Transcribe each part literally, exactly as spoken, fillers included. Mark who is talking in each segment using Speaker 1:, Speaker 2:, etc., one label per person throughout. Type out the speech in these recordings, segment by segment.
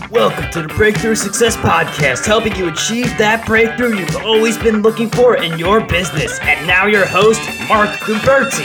Speaker 1: Welcome to the Breakthrough Success Podcast, helping you achieve that breakthrough you've always been looking for in your business. And now your host, Mark Guberti.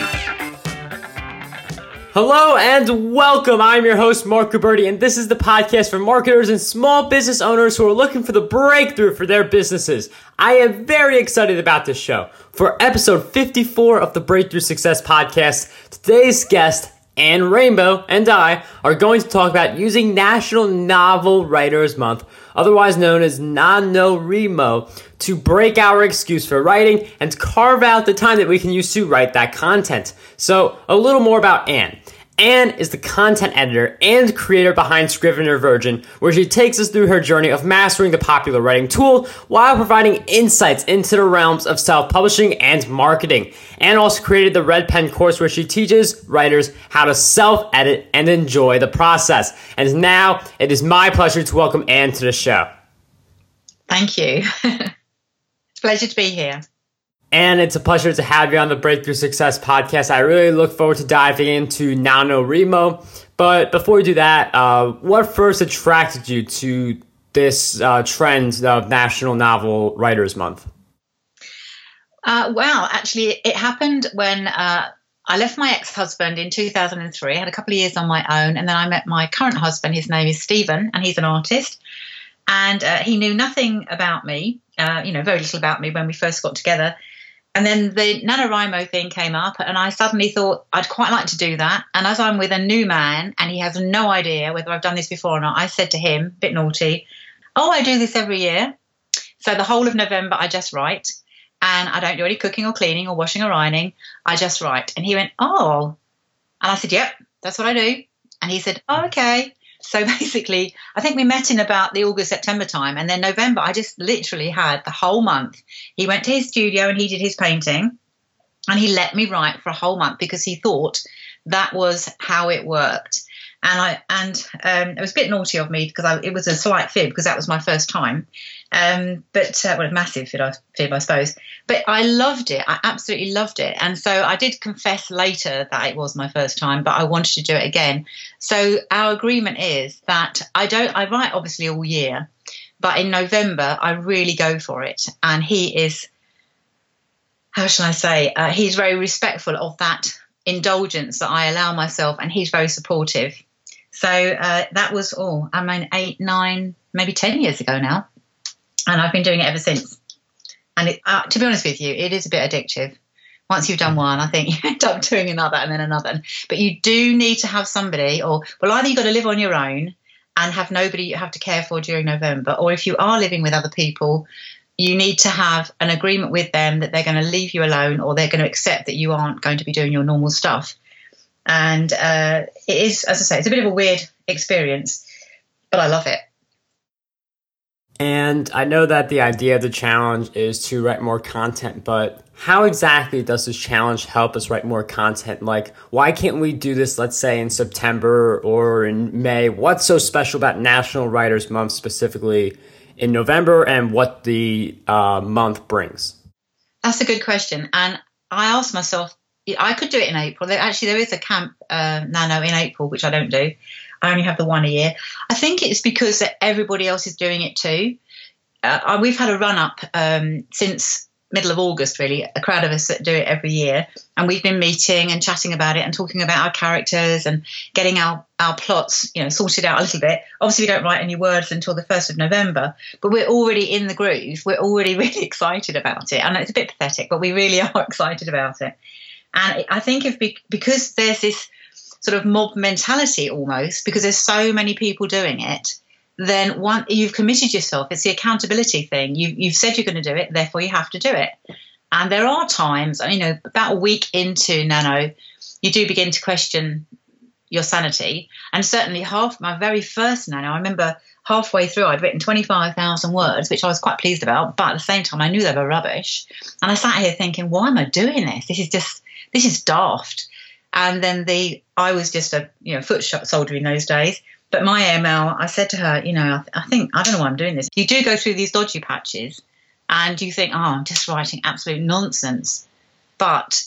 Speaker 2: Hello and welcome. I'm your host, Mark Guberti, and this is the podcast for marketers and small business owners who are looking for the breakthrough for their businesses. I am very excited about this show. For episode fifty-four of the Breakthrough Success Podcast, today's guest, Anne Rainbow, and I are going to talk about using National Novel Writers Month, otherwise known as NaNoWriMo, to break our excuse for writing and carve out the time that we can use to write that content. So, a little more about Anne. Anne is the content editor and creator behind Scrivener Virgin, where she takes us through her journey of mastering the popular writing tool while providing insights into the realms of self-publishing and marketing. Anne also created the Red Pen course, where she teaches writers how to self-edit and enjoy the process. And now it is my pleasure to welcome Anne to the show.
Speaker 3: Thank you. It's a pleasure to be here.
Speaker 2: And it's a pleasure to have you on the Breakthrough Success Podcast. I really look forward to diving into NaNoWriMo. But before we do that, uh, what first attracted you to this uh, trend of National Novel Writers Month?
Speaker 3: Uh, well, actually, it happened when uh, I left my ex-husband in two thousand three. I had a couple of years on my own. And then I met my current husband. His name is Stephen, and he's an artist. And uh, he knew nothing about me, uh, you know, very little about me when we first got together. And then the NaNoWriMo thing came up, and I suddenly thought I'd quite like to do that. And as I'm with a new man, and he has no idea whether I've done this before or not, I said to him, a bit naughty, oh, I do this every year. So the whole of November, I just write. And I don't do any cooking or cleaning or washing or ironing. I just write. And he went, oh. And I said, yep, that's what I do. And he said, oh, okay. So basically, I think we met in about the August, September time. And then November, I just literally had the whole month. He went to his studio and he did his painting. And he let me write for a whole month because he thought that was how it worked. And I and um, it was a bit naughty of me because I, it was a slight fib because that was my first time. Um, but, uh, well, a massive fib I, fib, I suppose. But I loved it. I absolutely loved it. And so I did confess later that it was my first time, but I wanted to do it again. So our agreement is that I don't, I write obviously all year, but in November, I really go for it. And he is, how shall I say, uh, he's very respectful of that indulgence that I allow myself, and he's very supportive. So uh, that was, oh, I mean, eight, nine, maybe ten years ago now. And I've been doing it ever since. And it, uh, to be honest with you, it is a bit addictive. Once you've done one, I think you end up doing another and then another. But you do need to have somebody, or, well, either you've got to live on your own and have nobody you have to care for during November, or if you are living with other people, you need to have an agreement with them that they're going to leave you alone, or they're going to accept that you aren't going to be doing your normal stuff. And uh, it is, as I say, it's a bit of a weird experience, but I love it.
Speaker 2: And I know that the idea of the challenge is to write more content, but how exactly does this challenge help us write more content? Like, why can't we do this, let's say, in September or in May? What's so special about National Writers Month specifically in November, and what the uh, month brings?
Speaker 3: That's a good question. And I asked myself, I could do it in April. There, actually, there is a camp uh, Nano in April, which I don't do. I only have the one a year. I think it's because that everybody else is doing it too. Uh, we've had a run up um, since middle of August, really, a crowd of us that do it every year. And we've been meeting and chatting about it and talking about our characters and getting our, our plots, you know, sorted out a little bit. Obviously, we don't write any words until the first of November, but we're already in the groove. We're already really excited about it. And it's a bit pathetic, but we really are excited about it. And I think if be, because there's this sort of mob mentality almost, because there's so many people doing it, then one, you've committed yourself. It's the accountability thing. You, you've said you're going to do it, therefore you have to do it. And there are times, you know, about a week into Nano, you do begin to question your sanity. And certainly half my very first Nano, I remember halfway through I'd written twenty-five thousand words, which I was quite pleased about. But at the same time, I knew they were rubbish. And I sat here thinking, why am I doing this? This is just, this is daft. And then the, I was just a, you know, foot soldier in those days. But my M L, I said to her, you know, I, th- I think, I don't know why I'm doing this. You do go through these dodgy patches and you think, oh, I'm just writing absolute nonsense. But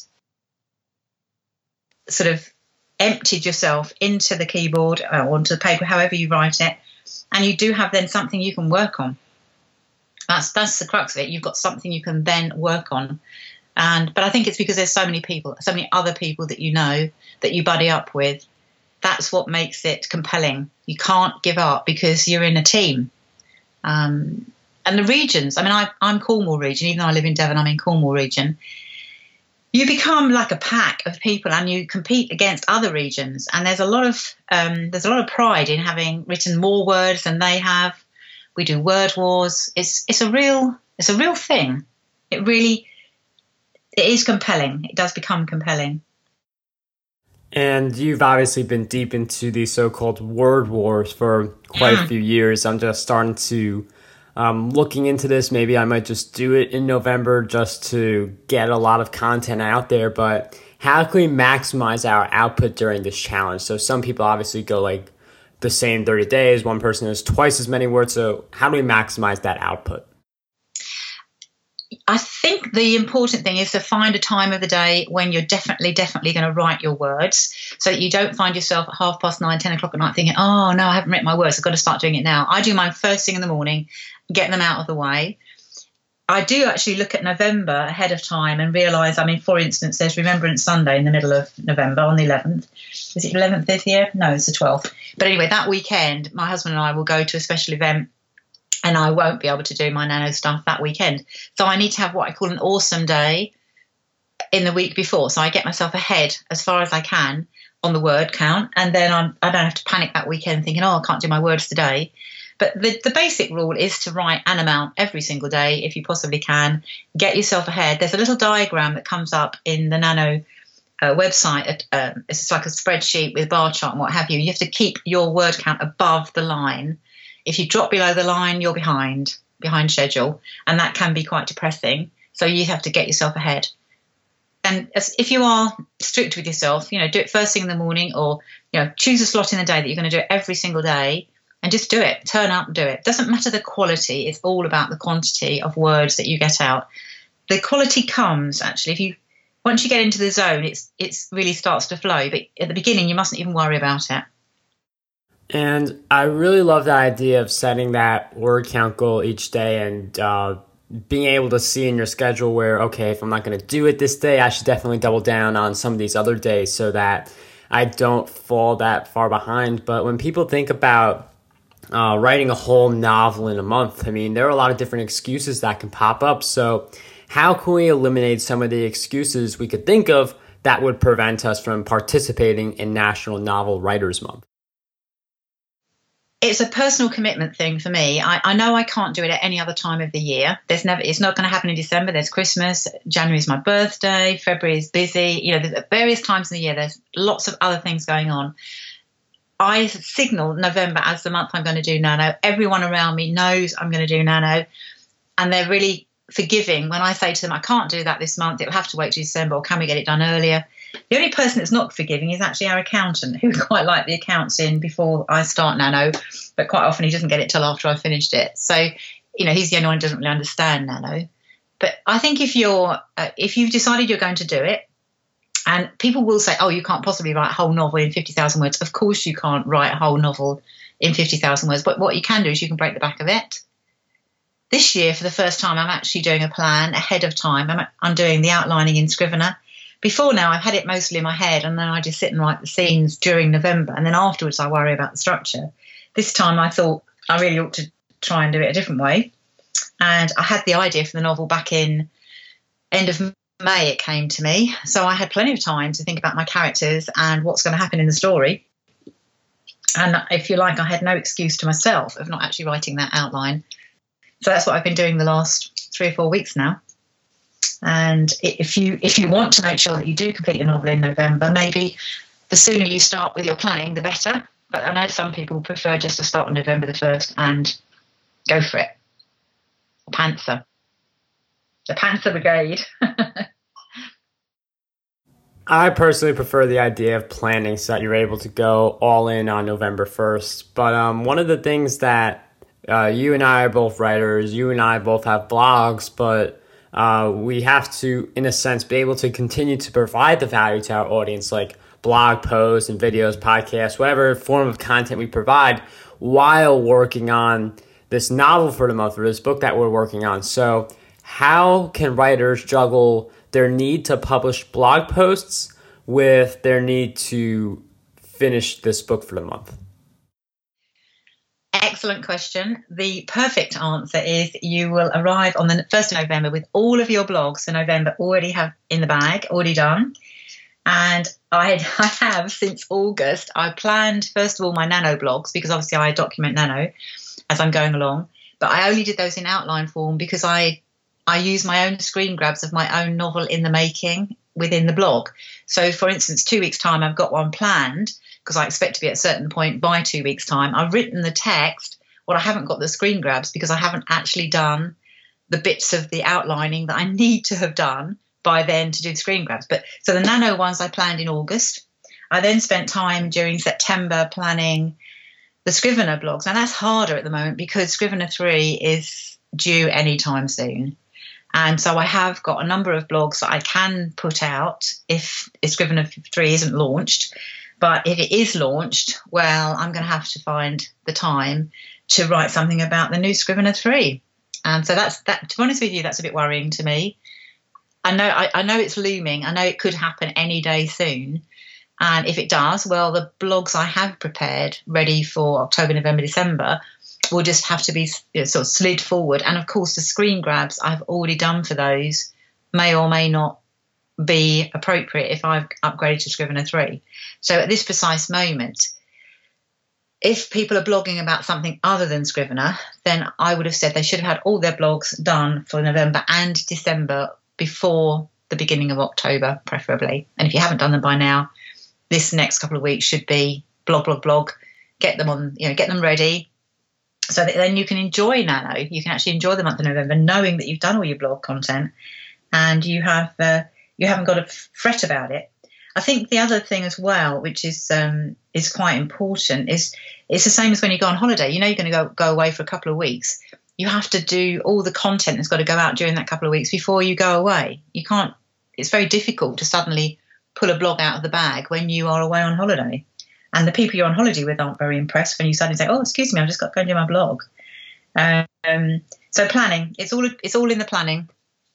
Speaker 3: sort of emptied yourself into the keyboard or onto the paper, however you write it, and you do have then something you can work on. That's that's the crux of it. You've got something you can then work on. And but I think it's because there's so many people, so many other people that you know, that you buddy up with. That's what makes it compelling. You can't give up because you're in a team. Um, and the regions, I mean, I, I'm Cornwall region, even though I live in Devon, I'm in Cornwall region. You become like a pack of people and you compete against other regions. And there's a lot of um, there's a lot of pride in having written more words than they have. We do word wars. It's it's a real it's a real thing. It really it is compelling. It does become compelling.
Speaker 2: And you've obviously been deep into these so-called word wars for quite mm. a few years. I'm just starting to um, looking into this. Maybe I might just do it in November just to get a lot of content out there. But how can we maximize our output during this challenge? So some people obviously go like the same thirty days. One person has twice as many words. So how do we maximize that output?
Speaker 3: I think the important thing is to find a time of the day when you're definitely, definitely going to write your words so that you don't find yourself at half past nine, ten o'clock at night thinking, oh, no, I haven't written my words. I've got to start doing it now. I do mine first thing in the morning, get them out of the way. I do actually look at November ahead of time and realise, I mean, for instance, there's Remembrance Sunday in the middle of November on the eleventh. Is it eleventh this year? No, it's the twelfth. But anyway, that weekend, my husband and I will go to a special event and I won't be able to do my nano stuff that weekend. So I need to have what I call an awesome day in the week before. So I get myself ahead as far as I can on the word count. And then I'm, I don't have to panic that weekend thinking, oh, I can't do my words today. But the, the basic rule is to write an amount every single day if you possibly can. Get yourself ahead. There's a little diagram that comes up in the Nano uh, website. Uh, it's like a spreadsheet with bar chart and what have you. You have to keep your word count above the line. If you drop below the line, you're behind, behind schedule, and that can be quite depressing. So you have to get yourself ahead. And as, if you are strict with yourself, you know, do it first thing in the morning, or, you know, choose a slot in the day that you're going to do it every single day, and just do it. Turn up and do it. Doesn't matter the quality. It's all about the quantity of words that you get out. The quality comes, actually, if you once you get into the zone, it's it's really starts to flow. But at the beginning, you mustn't even worry about it.
Speaker 2: And I really love the idea of setting that word count goal each day and uh, being able to see in your schedule where, okay, if I'm not going to do it this day, I should definitely double down on some of these other days so that I don't fall that far behind. But when people think about uh, writing a whole novel in a month, I mean, there are a lot of different excuses that can pop up. So how can we eliminate some of the excuses we could think of that would prevent us from participating in National Novel Writers Month?
Speaker 3: It's a personal commitment thing for me. I, I know I can't do it at any other time of the year. There's never. It's not going to happen in December. There's Christmas. January is my birthday. February is busy. You know, there's various times in the year. There's lots of other things going on. I signal November as the month I'm going to do Nano. Everyone around me knows I'm going to do Nano, and they're really forgiving when I say to them, I can't do that this month. It'll have to wait till December, or can we get it done earlier? The only person that's not forgiving is actually our accountant, who quite like the accounts in before I start Nano, but quite often he doesn't get it till after I've finished it. So, you know, he's the only one who doesn't really understand Nano. But I think if you're, uh, if you've decided you're going to do it, and people will say, oh, you can't possibly write a whole novel in fifty thousand words. Of course you can't write a whole novel in fifty thousand words. But what you can do is you can break the back of it. This year, for the first time, I'm actually doing a plan ahead of time. I'm, I'm doing the outlining in Scrivener. Before now, I've had it mostly in my head, and then I just sit and write the scenes during November, and then afterwards I worry about the structure. This time I thought I really ought to try and do it a different way. And I had the idea for the novel back in end of May, it came to me. So I had plenty of time to think about my characters and what's going to happen in the story. And if you like, I had no excuse to myself of not actually writing that outline. So that's what I've been doing the last three or four weeks now. And if you if you want to make sure that you do complete a novel in November, maybe the sooner you start with your planning, the better. But I know some people prefer just to start on November the first and go for it. Panther. The Panther Brigade.
Speaker 2: I personally prefer the idea of planning so that you're able to go all in on November first. But um, one of the things that uh, you and I are both writers, you and I both have blogs, but Uh, we have to, in a sense, be able to continue to provide the value to our audience. Like blog posts and videos, podcasts, whatever form of content we provide while working on this novel for the month or this book that we're working on. So how can writers juggle their need to publish blog posts with their need to finish this book for the month?
Speaker 3: Excellent question. The perfect answer is you will arrive on the first of November with all of your blogs for November already have in the bag, already done. And I, I have since August, I planned, first of all, my nano blogs, because obviously I document nano as I'm going along. But I only did those in outline form because I, I use my own screen grabs of my own novel in the making within the blog. So, for instance, two weeks' time, I've got one planned because I expect to be at a certain point by two weeks' time. I've written the text, but I haven't got the screen grabs because I haven't actually done the bits of the outlining that I need to have done by then to do the screen grabs. But so the nano ones I planned in August. I then spent time during September planning the Scrivener blogs. And that's harder at the moment because Scrivener three is due anytime soon. And so I have got a number of blogs that I can put out if, if Scrivener three isn't launched. But if it is launched, well, I'm going to have to find the time to write something about the new Scrivener three. And so that's that. To be honest with you, that's a bit worrying to me. I know, I, I know it's looming. I know it could happen any day soon. And if it does, well, the blogs I have prepared ready for October, November, December will just have to be you know, sort of slid forward. And of course, the screen grabs I've already done for those may or may not be appropriate if I've upgraded to Scrivener three. So at this precise moment, if people are blogging about something other than Scrivener, then I would have said they should have had all their blogs done for November and December before the beginning of October, preferably. And if you haven't done them by now, this next couple of weeks should be blog, blog, blog, get them on, you know, get them ready so that then you can enjoy Nano. You can actually enjoy the month of November knowing that you've done all your blog content and you have uh, you haven't got to fret about it. I think the other thing as well, which is um, is quite important, is it's the same as when you go on holiday. You know you're going to go, go away for a couple of weeks. You have to do all the content that's got to go out during that couple of weeks before you go away. You can't. It's very difficult to suddenly pull a blog out of the bag when you are away on holiday. And the people you're on holiday with aren't very impressed when you suddenly say, oh, excuse me, I've just got to go and do my blog. Um, so planning, it's all it's all in the planning.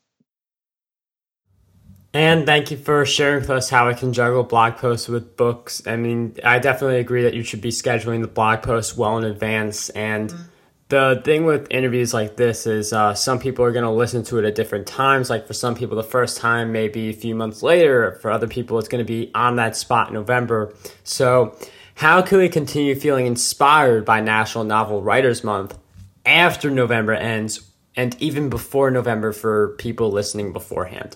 Speaker 2: And thank you for sharing with us how I can juggle blog posts with books. I mean, I definitely agree that you should be scheduling the blog posts well in advance. And mm. the thing with interviews like this is uh, some people are going to listen to it at different times. Like for some people, the first time may be a few months later. For other people, it's going to be on that spot in November. So how can we continue feeling inspired by National Novel Writers Month after November ends and even before November for people listening beforehand?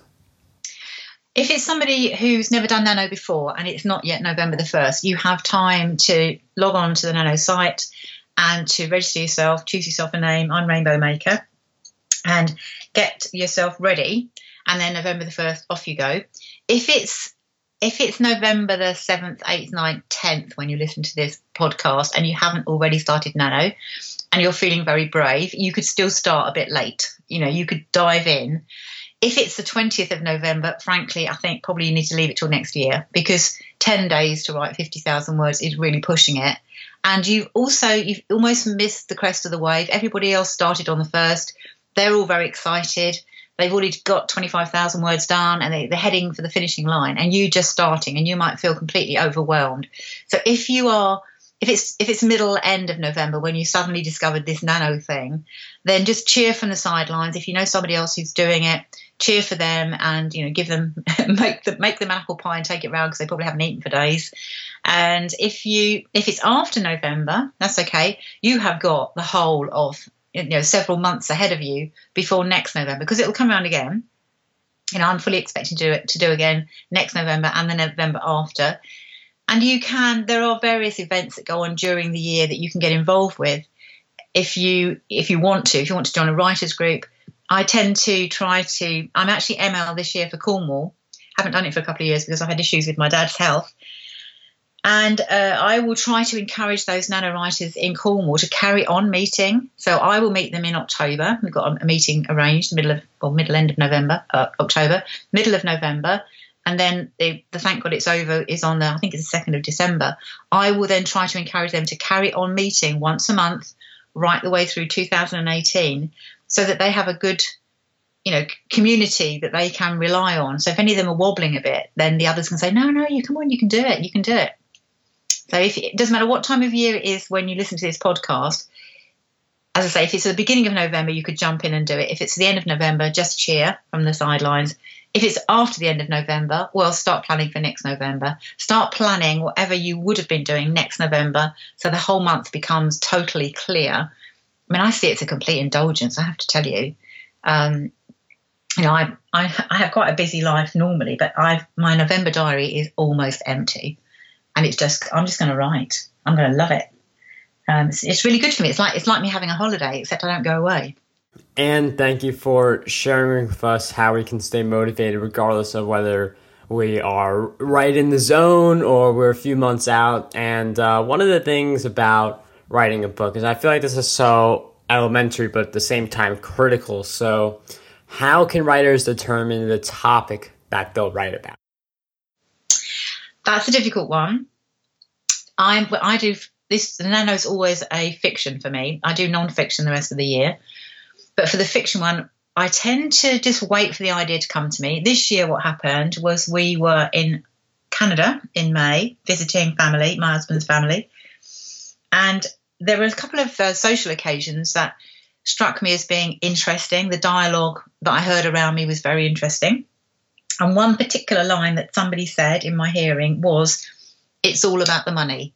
Speaker 3: If it's somebody who's never done Nano before and it's not yet November the first, you have time to log on to the Nano site and to register yourself, choose yourself a name. I'm Rainbow Maker, and get yourself ready. And then November the first, off you go. If it's if it's November the seventh, eighth, ninth, tenth, when you listen to this podcast and you haven't already started Nano and you're feeling very brave, you could still start a bit late. You know, you could dive in. If it's the twentieth of November, frankly, I think probably you need to leave it till next year because ten days to write fifty thousand words is really pushing it. And you've also, you've almost missed the crest of the wave. Everybody else started on the first. They're all very excited. They've already got twenty-five thousand words done and they, they're heading for the finishing line and you just starting and you might feel completely overwhelmed. So if you are, if it's, if it's middle end of November when you suddenly discovered this Nano thing, then just cheer from the sidelines. If you know somebody else who's doing it, cheer for them and, you know, give them, make them, make them apple pie and take it round because they probably haven't eaten for days. And if you, if it's after November, that's okay. You have got the whole of, you know, several months ahead of you before next November because it will come around again. You know, I'm fully expecting to do it, to do again next November and the November after. And you can, there are various events that go on during the year that you can get involved with if you, if you want to, if you want to join a writers group. I tend to try to, I'm actually M L this year for Cornwall. Haven't done it for a couple of years because I've had issues with my dad's health. And uh, I will try to encourage those Nano writers in Cornwall to carry on meeting. So I will meet them in October. We've got a meeting arranged, middle of, or middle end of November, uh, October, middle of November. and then the, the Thank God It's Over is on the, I think it's the second of December, I will then try to encourage them to carry on meeting once a month right the way through two thousand eighteen, so that they have a good, you know, community that they can rely on. So if any of them are wobbling a bit, then the others can say, no, no, you come on, you can do it, you can do it. So if it doesn't matter what time of year it is when you listen to this podcast, as I say, if it's at the beginning of November, you could jump in and do it. If it's the end of November, just cheer from the sidelines. If it's after the end of November, well, start planning for next November. Start planning whatever you would have been doing next November, so the whole month becomes totally clear. I mean, I see it's a complete indulgence, I have to tell you. Um, you know, I, I I have quite a busy life normally, but I've my November diary is almost empty, and it's just I'm just going to write. I'm going to love it. Um, it's, it's really good for me. It's like it's like me having a holiday, except I don't go away.
Speaker 2: And thank you for sharing with us how we can stay motivated regardless of whether we are right in the zone or we're a few months out. And uh, one of the things about writing a book is I feel like this is so elementary, but at the same time critical. So how can writers determine the topic that they'll write about?
Speaker 3: That's a difficult one. I I do this. Nano's always a fiction for me. I do non-fiction the rest of the year. But for the fiction one, I tend to just wait for the idea to come to me. This year, what happened was we were in Canada in May, visiting family, my husband's family. And there were a couple of uh, social occasions that struck me as being interesting. The dialogue that I heard around me was very interesting. And one particular line that somebody said in my hearing was, "It's all about the money."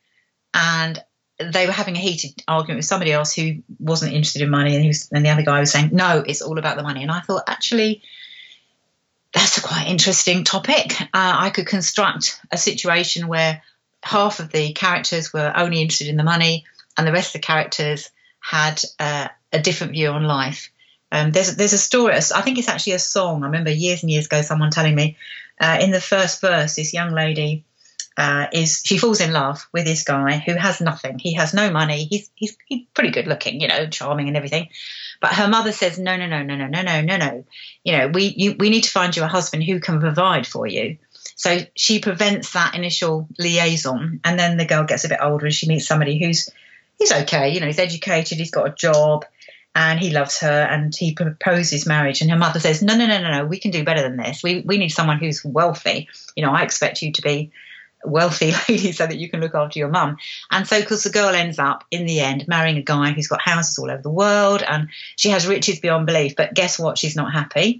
Speaker 3: And they were having a heated argument with somebody else who wasn't interested in money, and, he was, and the other guy was saying, no, it's all about the money. And I thought, actually, that's a quite interesting topic. Uh, I could construct a situation where half of the characters were only interested in the money and the rest of the characters had uh, a different view on life. Um, there's, there's a story, I think it's actually a song. I remember years and years ago someone telling me uh, in the first verse, this young lady, Uh, is she falls in love with this guy who has nothing. He has no money. He's, he's he's pretty good looking, you know, charming and everything. But her mother says, no, no, no, no, no, no, no, no, no. You know, we you, we need to find you a husband who can provide for you. So she prevents that initial liaison. And then the girl gets a bit older and she meets somebody who's he's okay. You know, he's educated. He's got a job and he loves her and he proposes marriage. And her mother says, no, no, no, no, no. We can do better than this. We we need someone who's wealthy. You know, I expect you to be wealthy lady so that you can look after your mum. And so, of course, the girl ends up in the end marrying a guy who's got houses all over the world and she has riches beyond belief. But guess what? She's not happy.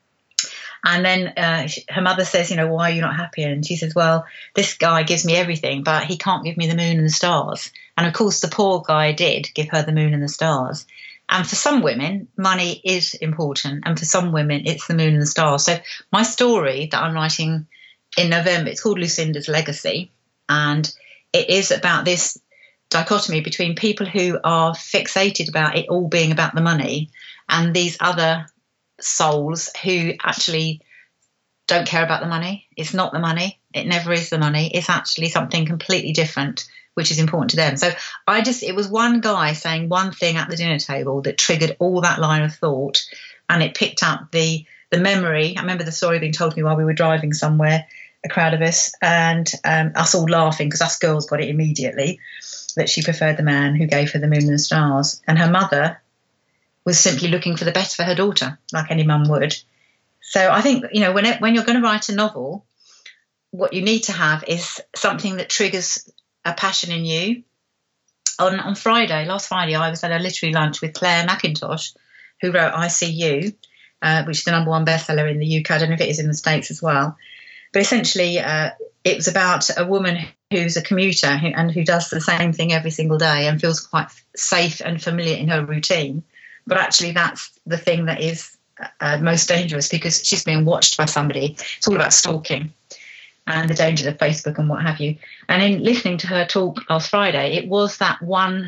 Speaker 3: And then uh, her mother says, you know, why are you not happy? And she says, well, this guy gives me everything, but he can't give me the moon and the stars. And of course, the poor guy did give her the moon and the stars. And for some women, money is important. And for some women, it's the moon and the stars. So my story that I'm writing in November, it's called Lucinda's Legacy, and it is about this dichotomy between people who are fixated about it all being about the money and these other souls who actually don't care about the money. It's not the money. It never is the money. It's actually something completely different, which is important to them. So I just, it was one guy saying one thing at the dinner table that triggered all that line of thought, and it picked up the the memory. I remember the story being told to me while we were driving somewhere, a crowd of us, and um, us all laughing because us girls got it immediately, that she preferred the man who gave her the moon and the stars. And her mother was simply looking for the best for her daughter, like any mum would. So I think, you know, when it, when you're going to write a novel, what you need to have is something that triggers a passion in you. On, on Friday, last Friday, I was at a literary lunch with Claire McIntosh, who wrote I See You, uh, which is the number one bestseller in the U K. I don't know if it is in the States as well. But essentially, uh, it was about a woman who's a commuter who, and who does the same thing every single day and feels quite safe and familiar in her routine. But actually, that's the thing that is uh, most dangerous because she's being watched by somebody. It's all about stalking and the dangers of Facebook and what have you. And in listening to her talk last Friday, it was that one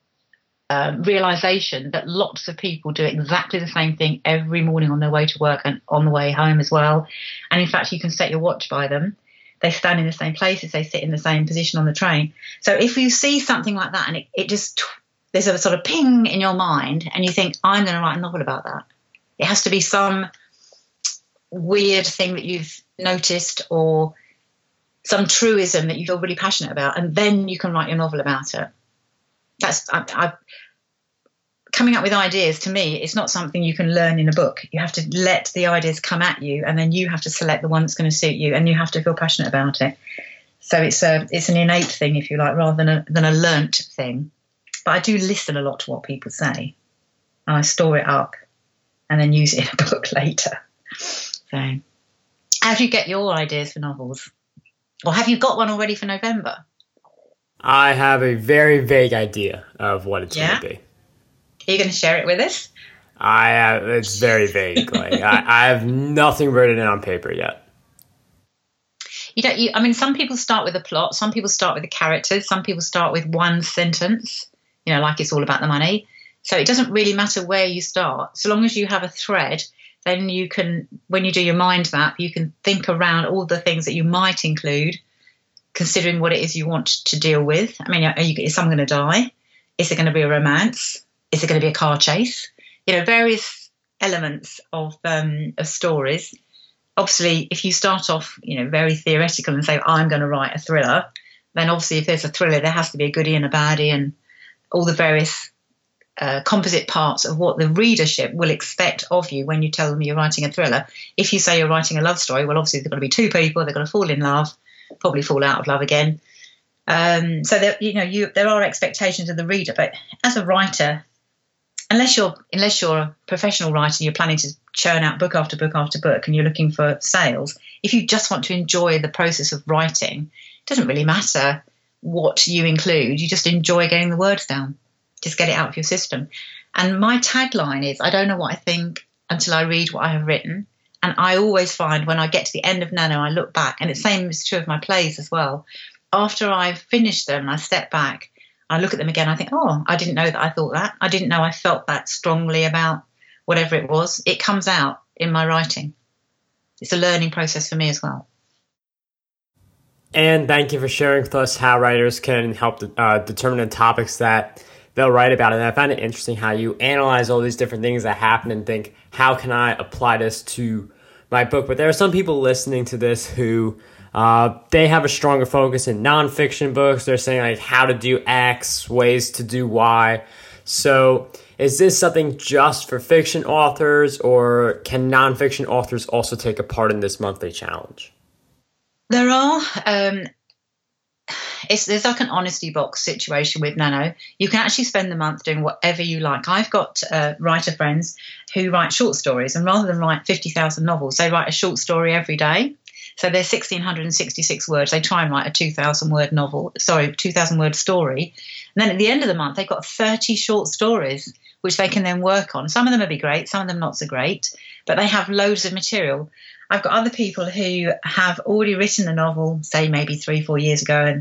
Speaker 3: Um, realization that lots of people do exactly the same thing every morning on their way to work and on the way home as well. And in fact, you can set your watch by them. They stand in the same places, they sit in the same position on the train. So if you see something like that and it, it just, there's a sort of ping in your mind and you think, I'm going to write a novel about that. It has to be some weird thing that you've noticed or some truism that you feel really passionate about, and then you can write your novel about it. That's I, I, coming up with ideas. To me, it's not something you can learn in a book. You have to let the ideas come at you, and then you have to select the one that's going to suit you, and you have to feel passionate about it. So it's a it's an innate thing, if you like, rather than a than a learnt thing. But I do listen a lot to what people say, and I store it up, and then use it in a book later. So, how do you get your ideas for novels? Or have you got one already for November?
Speaker 2: I have a very vague idea of what it's
Speaker 3: yeah?
Speaker 2: going to be.
Speaker 3: Are you going to share it with us?
Speaker 2: I have, it's very vague. Like I, I have nothing written on paper yet.
Speaker 3: You don't. You, I mean, some people start with a plot. Some people start with the characters. Some people start with one sentence. You know, like it's all about the money. So it doesn't really matter where you start, so long as you have a thread. Then you can, when you do your mind map, you can think around all the things that you might include, considering what it is you want to deal with. I mean, are you, is someone going to die? Is there going to be a romance? Is there going to be a car chase? You know, various elements of um, of stories. Obviously, if you start off, you know, very theoretical and say, I'm going to write a thriller, then obviously if there's a thriller, there has to be a goodie and a baddie and all the various Uh, composite parts of what the readership will expect of you when you tell them you're writing a thriller. If you say you're writing a love story, well, obviously there's got to be two people, they're going to fall in love, probably fall out of love again. Um, so there, you know, you there are expectations of the reader. But as a writer, unless you're unless you're a professional writer, you're planning to churn out book after book after book, and you're looking for sales. If you just want to enjoy the process of writing, it doesn't really matter what you include. You just enjoy getting the words down. Just get it out of your system. And my tagline is, I don't know what I think until I read what I have written. And I always find when I get to the end of Nano, I look back, and the same is true of my plays as well. After I've finished them, I step back, I look at them again, I think, oh, I didn't know that I thought that. I didn't know I felt that strongly about whatever it was. It comes out in my writing. It's a learning process for me as well.
Speaker 2: And thank you for sharing with us how writers can help uh, determine the topics that they'll write about it. And I find it interesting how you analyze all these different things that happen and think, how can I apply this to my book? But there are some people listening to this who uh, they have a stronger focus in nonfiction books. They're saying like how to do X, ways to do Y. So is this something just for fiction authors, or can nonfiction authors also take a part in this monthly challenge?
Speaker 3: There are. Um It's, there's like an honesty box situation with Nano. You can actually spend the month doing whatever you like. I've got uh, writer friends who write short stories, and rather than write fifty thousand novels, they write a short story every day. So they're one thousand six hundred sixty-six words. They try and write a two thousand word novel, sorry, two thousand word story. And then at the end of the month, they've got thirty short stories, which they can then work on. Some of them will be great, some of them not so great, but they have loads of material. I've got other people who have already written a novel, say maybe three, four years ago, and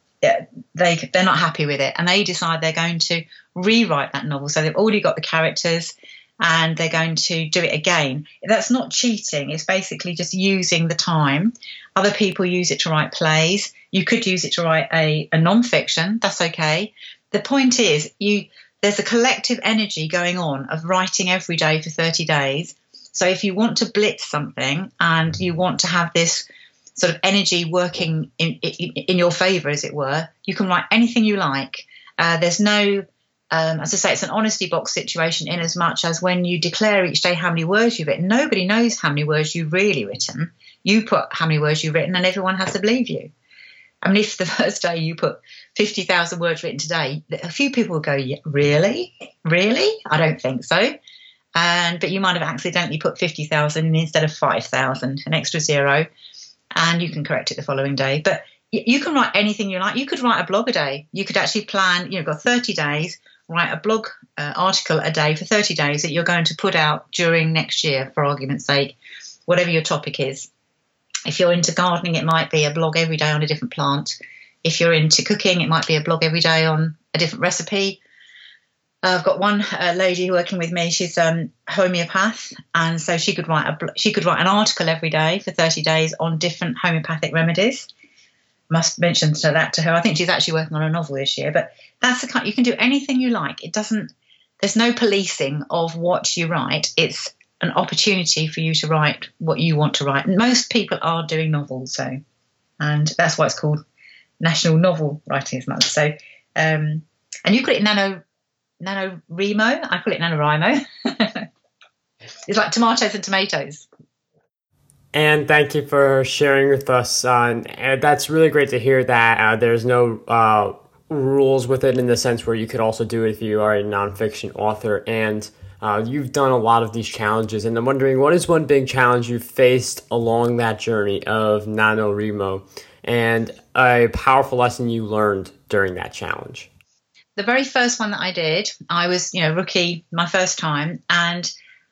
Speaker 3: they, they're not happy with it, and they decide they're going to rewrite that novel. So they've already got the characters and they're going to do it again. That's not cheating. It's basically just using the time. Other people use it to write plays. You could use it to write a, a non-fiction. That's okay. The point is, you there's a collective energy going on of writing every day for thirty days. So if you want to blitz something and you want to have this sort of energy working in, in, in your favour, as it were, you can write anything you like. Uh, there's no, um, as I say, it's an honesty box situation in as much as when you declare each day how many words you've written, nobody knows how many words you've really written. You put how many words you've written and everyone has to believe you. I mean, if the first day you put fifty thousand words written today, a few people will go, yeah, really? Really? I don't think so. And But you might have accidentally put fifty thousand instead of five thousand, an extra zero. And you can correct it the following day. But you can write anything you like. You could write a blog a day. You could actually plan, you know, got thirty days, write a blog uh, article a day for thirty days that you're going to put out during next year, for argument's sake, whatever your topic is. If you're into gardening, it might be a blog every day on a different plant. If you're into cooking, it might be a blog every day on a different recipe. Uh, I've got one uh, lady working with me. She's um, homeopath, and so she could write a she could write an article every day for thirty days on different homeopathic remedies. Must mention to that to her. I think she's actually working on a novel this year. But that's the kind. You can do anything you like. It doesn't. There's no policing of what you write. It's an opportunity for you to write what you want to write. Most people are doing novels, so, and that's why it's called National Novel Writers Month. So, um, and you call it Nano NaNoWriMo. I call it NaNoWriMo. It's like tomatoes and tomatoes.
Speaker 2: And thank you for sharing with us. Uh, and that's really great to hear that uh, there's no uh, rules with it, in the sense where you could also do it if you are a nonfiction author. And uh, you've done a lot of these challenges. And I'm wondering, what is one big challenge you faced along that journey of NaNoWriMo, and a powerful lesson you learned during that challenge?
Speaker 3: The very first one that I did, I was, you know, rookie, my first time, and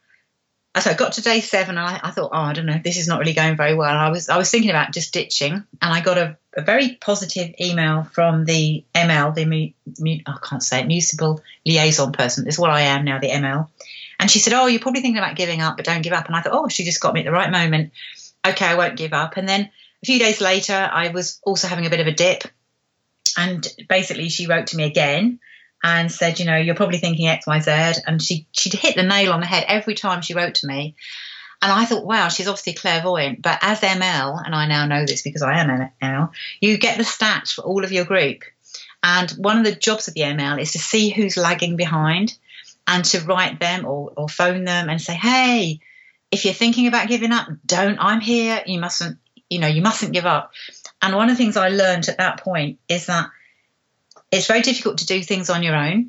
Speaker 3: so I got to day seven, and I, I thought, oh, I don't know, this is not really going very well. I was I was thinking about just ditching, and I got a, a very positive email from the M L, the mu, mu, I can't say it, municipal liaison person. This is what I am now, the M L. And she said, oh, you're probably thinking about giving up, but don't give up. And I thought, oh, she just got me at the right moment. Okay, I won't give up. And then a few days later, I was also having a bit of a dip. And basically, she wrote to me again and said, you know, you're probably thinking X, Y, Z. And she she'd hit the nail on the head every time she wrote to me. And I thought, wow, she's obviously clairvoyant. But as M L, and I now know this because I am M L, you get the stats for all of your group. And one of the jobs of the M L is to see who's lagging behind and to write them or, or phone them and say, hey, if you're thinking about giving up, don't, I'm here. You mustn't, you know, you mustn't give up. And one of the things I learned at that point is that it's very difficult to do things on your own.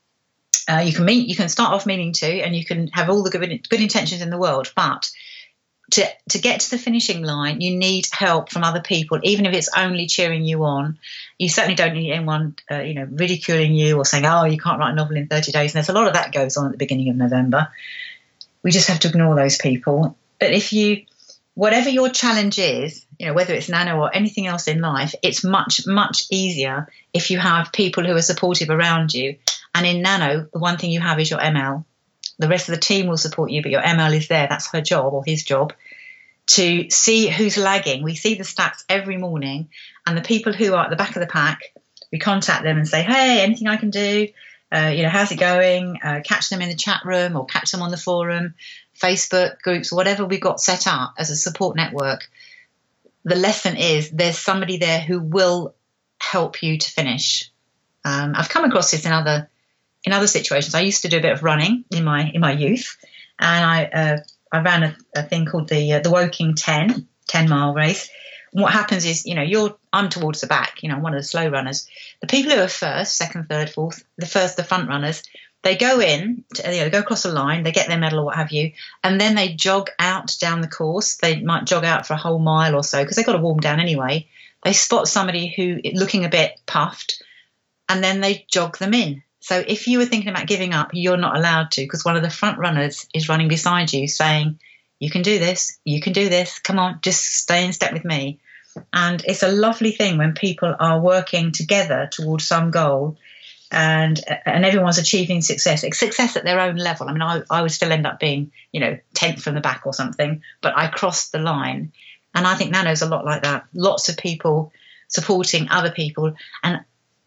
Speaker 3: Uh, you can mean, you can start off meaning to, and you can have all the good, good intentions in the world, but to to get to the finishing line, you need help from other people, even if it's only cheering you on. You certainly don't need anyone, uh, you know, ridiculing you or saying, "Oh, you can't write a novel in thirty days." And there's a lot of that goes on at the beginning of November. We just have to ignore those people. But if you, whatever your challenge is, you know, whether it's Nano or anything else in life, it's much, much easier if you have people who are supportive around you. And in Nano, the one thing you have is your M L. The rest of the team will support you, but your M L is there. That's her job or his job to see who's lagging. We see the stats every morning, and the people who are at the back of the pack, we contact them and say, hey, anything I can do? Uh, you know, how's it going? Uh, catch them in the chat room or catch them on the forum, Facebook groups, whatever we've got set up as a support network. The lesson is there's somebody there who will help you to finish. Um, I've come across this in other in other situations. I used to do a bit of running in my in my youth, and I uh, I ran a, a thing called the uh, the Woking ten, ten mile race. And what happens is, you know, you're I'm towards the back. You know, I'm one of the slow runners. The people who are first, second, third, fourth, the first, the front runners, they go in, to, you know, go across the line, they get their medal or what have you, and then they jog out down the course. They might jog out for a whole mile or so because they've got to warm down anyway. They spot somebody who looking a bit puffed, and then they jog them in. So if you were thinking about giving up, you're not allowed to, because one of the front runners is running beside you saying, you can do this, you can do this, come on, just stay in step with me. And it's a lovely thing when people are working together towards some goal, and and everyone's achieving success, success at their own level. I mean, I, I would still end up being, you know, tenth from the back or something, but I crossed the line. And I think Nano's a lot like that. Lots of people supporting other people. And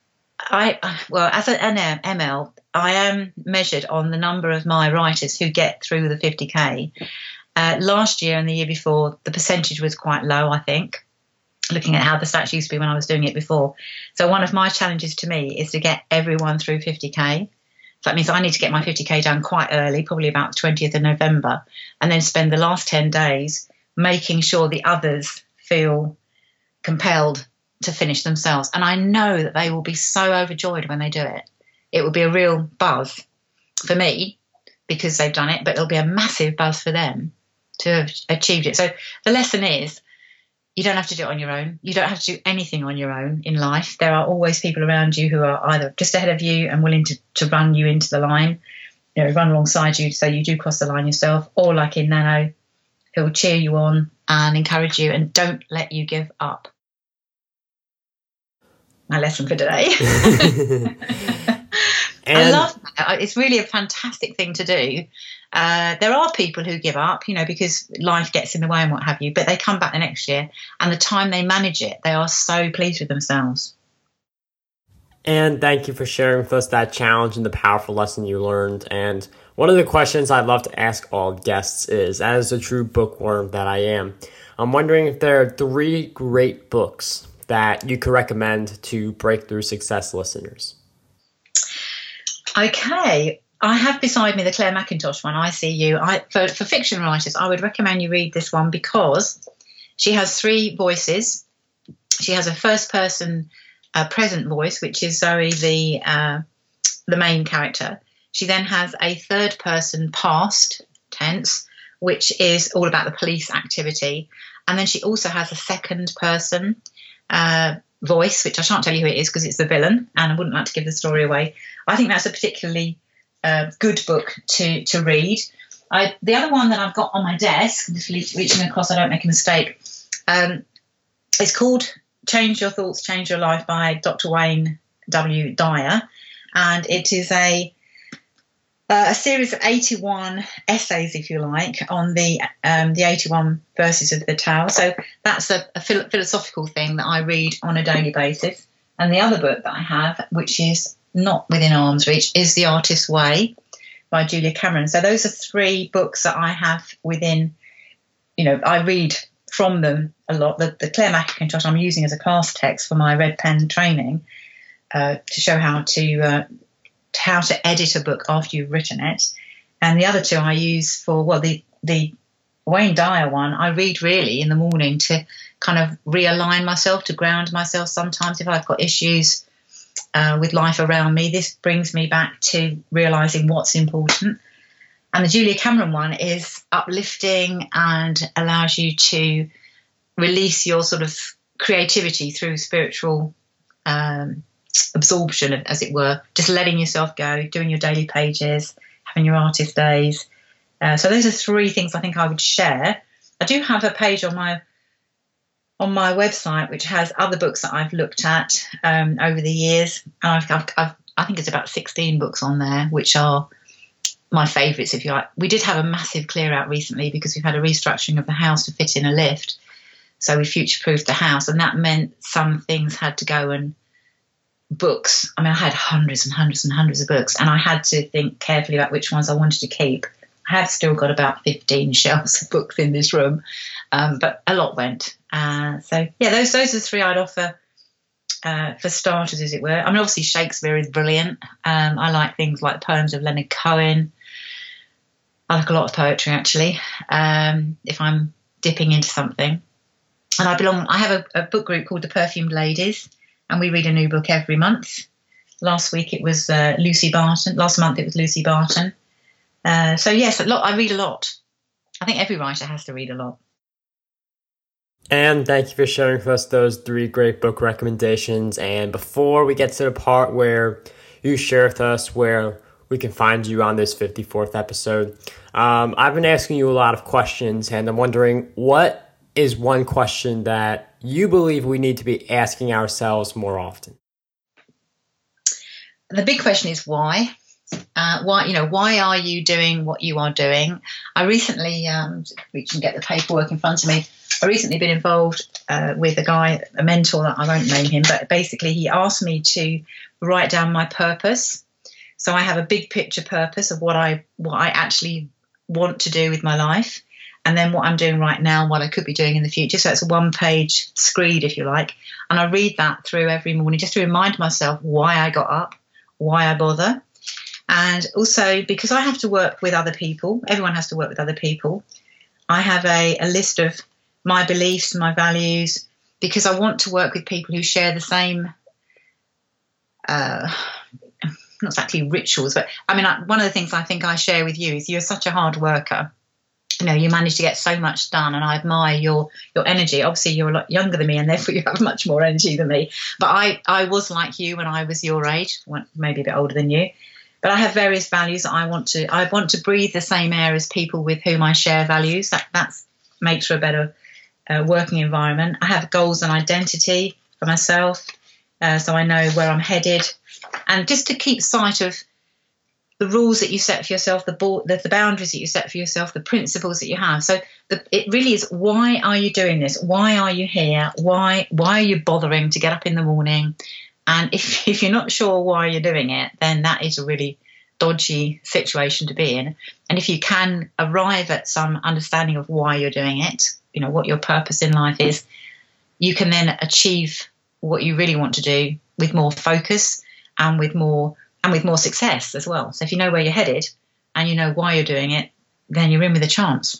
Speaker 3: I, well, as an M L, I am measured on the number of my writers who get through the fifty K. Uh, last year and the year before, the percentage was quite low, I think, looking at how the stats used to be when I was doing it before. So one of my challenges to me is to get everyone through fifty K. So that means I need to get my fifty K done quite early, probably about the twentieth of November, and then spend the last ten days making sure the others feel compelled to finish themselves. And I know that they will be so overjoyed when they do it. It will be a real buzz for me because they've done it, but it'll be a massive buzz for them to have achieved it. So the lesson is, you don't have to do it on your own. You don't have to do anything on your own in life. There are always people around you who are either just ahead of you and willing to, to run you into the line, you know, run alongside you so you do cross the line yourself, or like in Nano, who will cheer you on and encourage you and don't let you give up. My lesson for today. I love that. It's really a fantastic thing to do. Uh, there are people who give up, you know, because life gets in the way and what have you, but they come back the next year, and the time they manage it, they are so pleased with themselves.
Speaker 2: And thank you for sharing with us that challenge and the powerful lesson you learned. And one of the questions I'd love to ask all guests is, as a true bookworm that I am, I'm wondering if there are three great books that you could recommend to Breakthrough Success listeners.
Speaker 3: Okay. I have beside me the Claire Mackintosh one, I See You. I, for, for fiction writers, I would recommend you read this one because she has three voices. She has a first-person uh, present voice, which is Zoe, the uh, the main character. She then has a third-person past tense, which is all about the police activity. And then she also has a second-person uh, voice, which I shan't tell you who it is because it's the villain, and I wouldn't like to give the story away. I think that's a particularly uh, good book to, to read. I, the other one that I've got on my desk, just reaching across, I don't make a mistake, um, it's called Change Your Thoughts, Change Your Life by Doctor Wayne W. Dyer. And it is a uh, a series of eighty-one essays, if you like, on the um, the eighty-one verses of the Tao. So that's a, a phil- philosophical thing that I read on a daily basis. And the other book that I have, which is not within arm's reach, is The Artist's Way by Julia Cameron. So those are three books that I have within, you know, I read from them a lot. The, the Claire Mackintosh I'm using as a class text for my red pen training uh, to show how to uh, how to edit a book after you've written it. And the other two I use for, well, the, the Wayne Dyer one I read really in the morning to kind of realign myself, to ground myself. Sometimes if I've got issues uh, with life around me, this brings me back to realising what's important. And the Julia Cameron one is uplifting and allows you to release your sort of creativity through spiritual um, absorption, as it were, just letting yourself go, doing your daily pages, having your artist days. Uh, so those are three things I think I would share. I do have a page on my on my website which has other books that I've looked at um, over the years. And I've, I've, I've, I think it's about sixteen books on there, which are my favourites, if you like. We did have a massive clear out recently because we've had a restructuring of the house to fit in a lift. So we future-proofed the house, and that meant some things had to go, and books. I mean, I had hundreds and hundreds and hundreds of books, and I had to think carefully about which ones I wanted to keep. I have still got about fifteen shelves of books in this room, um, but a lot went. Uh, so, yeah, those those are the three I'd offer uh, for starters, as it were. I mean, obviously Shakespeare is brilliant. Um, I like things like poems of Leonard Cohen. I like a lot of poetry, actually, um, if I'm dipping into something. And I belong. I have a, a book group called the Perfumed Ladies, and we read a new book every month. Last week it was uh, Lucy Barton. Last month it was Lucy Barton. Uh, so yes, a lot. I read a lot. I think every writer has to read a lot.
Speaker 2: And thank you for sharing with us those three great book recommendations. And before we get to the part where you share with us where we can find you on this fifty-fourth episode, um, I've been asking you a lot of questions, and I'm wondering, what is one question that you believe we need to be asking ourselves more often?
Speaker 3: The big question is why. Uh, why, you know, why are you doing what you are doing? I recently, um, we can get the paperwork in front of me. I recently been involved uh, with a guy, a mentor that I won't name him, but basically he asked me to write down my purpose. So I have a big picture purpose of what I what I actually want to do with my life, and then what I'm doing right now, what I could be doing in the future. So it's a one-page screed, if you like, and I read that through every morning just to remind myself why I got up, why I bother. And also because I have to work with other people, everyone has to work with other people, I have a, a list of my beliefs, my values, because I want to work with people who share the same, uh, not exactly rituals, but I mean, I, one of the things I think I share with you is you're such a hard worker. You know, you manage to get so much done, and I admire your your energy. Obviously, you're a lot younger than me, and therefore you have much more energy than me. But I, I was like you when I was your age, maybe a bit older than you. But I have various values that I want to. I want to breathe the same air as people with whom I share values. That that's makes for a better uh, working environment. I have goals and identity for myself, uh, so I know where I'm headed, and just to keep sight of the rules that you set for yourself, the, bo- the the boundaries that you set for yourself, the principles that you have. So the, it really is, why are you doing this? Why are you here? Why why are you bothering to get up in the morning? And if, if you're not sure why you're doing it, then that is a really dodgy situation to be in. And if you can arrive at some understanding of why you're doing it, you know, what your purpose in life is, you can then achieve what you really want to do with more focus and with more and with more success as well. So if you know where you're headed and you know why you're doing it, then you're in with a chance.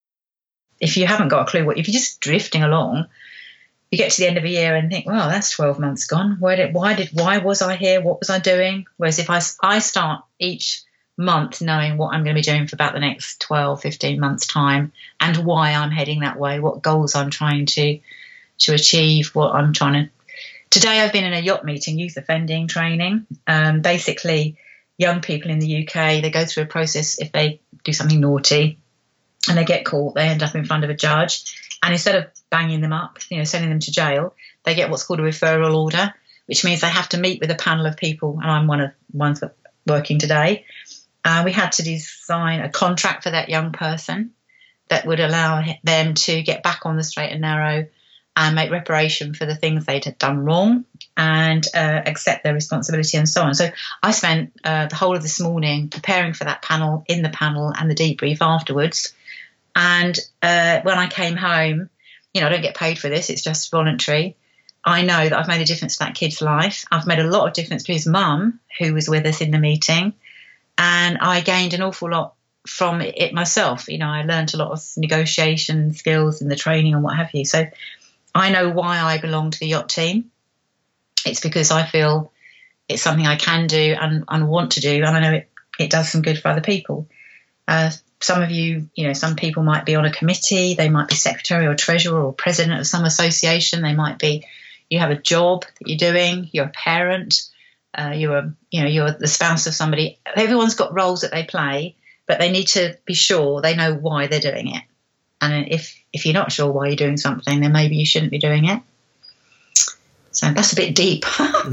Speaker 3: If you haven't got a clue what, if you're just drifting along, you get to the end of a year and think, well, that's twelve months gone. Where did, why did, why was I here? What was I doing? Whereas if I, I start each month knowing what I'm going to be doing for about the next twelve, fifteen months time and why I'm heading that way, what goals I'm trying to, to achieve, what I'm trying to. Today I've been in a yacht meeting, youth offending training. Um, basically, young people in the U K, they go through a process if they do something naughty and they get caught, they end up in front of a judge. And instead of banging them up, you know, sending them to jail, they get what's called a referral order, which means they have to meet with a panel of people. And I'm one of the ones that working today. Uh, we had to design a contract for that young person that would allow them to get back on the straight and narrow and make reparation for the things they'd done wrong and uh, accept their responsibility and so on. So I spent uh, the whole of this morning preparing for that panel, in the panel and the debrief afterwards. And uh, when I came home, you know, I don't get paid for this. It's just voluntary. I know that I've made a difference to that kid's life. I've made a lot of difference to his mum, who was with us in the meeting. And I gained an awful lot from it myself. You know, I learned a lot of negotiation skills in the training and what have you. So I know why I belong to the yacht team. It's because I feel it's something I can do and, and want to do. And I know it, it does some good for other people. Uh, some of you, you know, some people might be on a committee. They might be secretary or treasurer or president of some association. They might be, you have a job that you're doing. You're a parent. Uh, you're, a, you know, you're the spouse of somebody. Everyone's got roles that they play, but they need to be sure they know why they're doing it. And if, if you're not sure why you're doing something, then maybe you shouldn't be doing it. So that's a bit deep.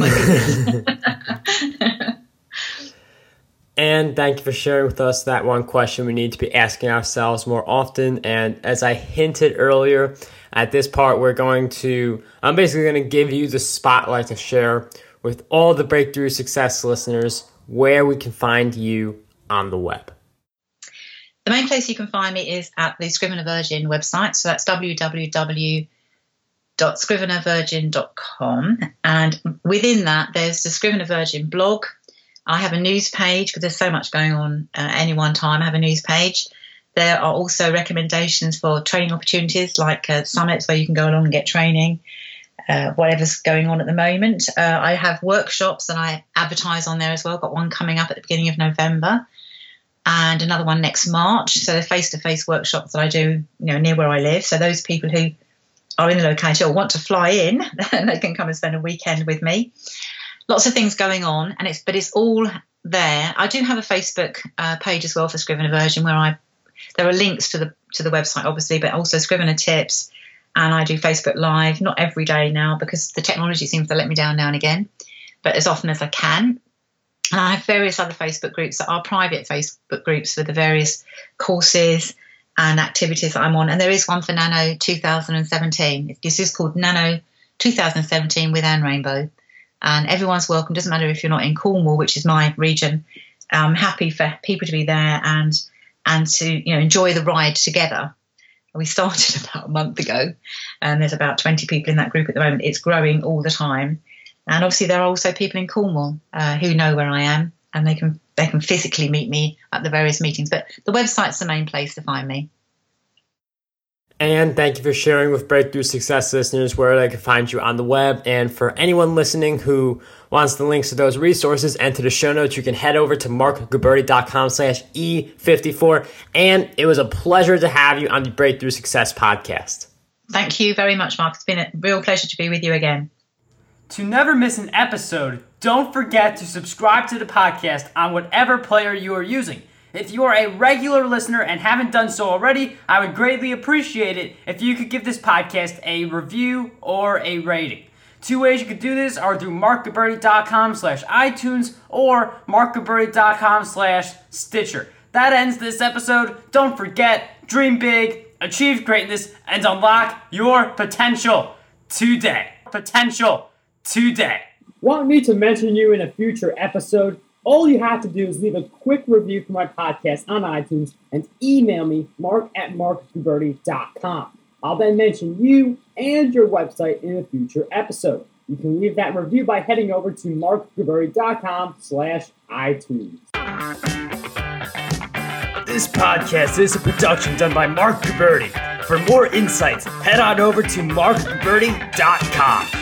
Speaker 2: And thank you for sharing with us that one question we need to be asking ourselves more often. And as I hinted earlier, at this part, we're going to, I'm basically going to give you the spotlight to share with all the Breakthrough Success listeners where we can find you on the web.
Speaker 3: The main place you can find me is at the Scrivener Virgin website. So that's w w w dot scrivener virgin dot com. And within that, there's the Scrivener Virgin blog. I have a news page because there's so much going on uh, at any one time. I have a news page. There are also recommendations for training opportunities like uh, summits where you can go along and get training, uh, whatever's going on at the moment. Uh, I have workshops and I advertise on there as well. I've got one coming up at the beginning of November and another one next March. So they're face-to-face workshops that I do, you know, near where I live. So those people who are in the locality or want to fly in, they can come and spend a weekend with me. Lots of things going on, and it's but it's all there. I do have a Facebook uh, page as well for Scrivener Virgin, where I there are links to the to the website, obviously, but also Scrivener tips, and I do Facebook Live. Not every day now because the technology seems to let me down now and again, but as often as I can. And I have various other Facebook groups that are private Facebook groups for the various courses and activities that I'm on. And there is one for Nano two thousand seventeen. This is called Nano two thousand seventeen with Anne Rainbow. And everyone's welcome. Doesn't matter if you're not in Cornwall, which is my region. I'm happy for people to be there and and to, you know, enjoy the ride together. We started about a month ago, and there's about twenty people in that group at the moment. It's growing all the time. And obviously there are also people in Cornwall uh, who know where I am, and they can they can physically meet me at the various meetings. But the website's the main place to find me.
Speaker 2: And thank you for sharing with Breakthrough Success listeners where they can find you on the web. And for anyone listening who wants the links to those resources and to the show notes, you can head over to markguberty.com slash E54. And it was a pleasure to have you on the Breakthrough Success podcast.
Speaker 3: Thank you very much, Mark. It's been a real pleasure to be with you again.
Speaker 1: To never miss an episode, don't forget to subscribe to the podcast on whatever player you are using. If you are a regular listener and haven't done so already, I would greatly appreciate it if you could give this podcast a review or a rating. Two ways you could do this are through markguberty.com slash iTunes or markguberty.com slash Stitcher. That ends this episode. Don't forget, dream big, achieve greatness, and unlock your potential today. Potential today.
Speaker 2: Want me to mention you in a future episode? All you have to do is leave a quick review for my podcast on iTunes and email me, mark at marcus guberti dot com. I'll then mention you and your website in a future episode. You can leave that review by heading over to marcus guberti dot com slash iTunes. This podcast is a production done by Mark Guberti. For more insights, head on over to marcus guberti dot com.